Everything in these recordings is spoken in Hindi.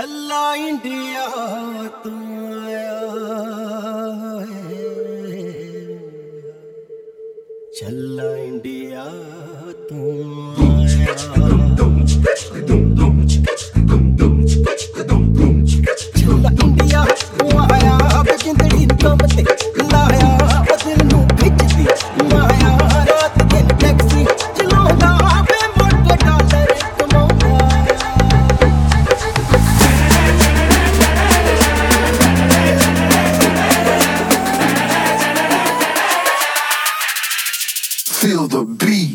चला इंडिया तू आया है, चला इंडिया तू आया। चला इंडिया तू आया, जिंदड़ी कम ते लाया, दिल नू खिचदी माया, रात दिन टैक्सी चलाउंदा वे मोटे डॉलर कमाउंदा। Feel the beat.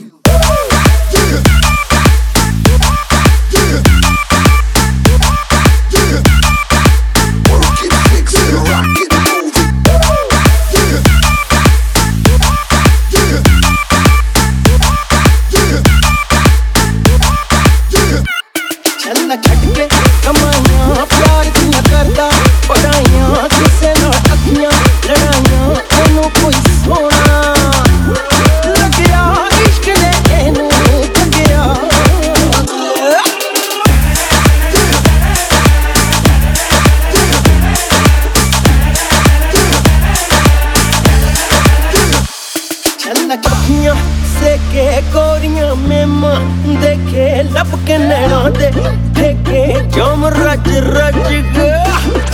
चलना छट के कमाइयां प्यार दियां करदा, पढ़ाइयां किसे नाल अखियां लड़ाइयां ओनू कोई सोना लग्या, इश्क ने एनू जग्या। चलना चौखियां सेके गोरियां मेमा देखे लब के नैना दे देखे जम रज रज गया।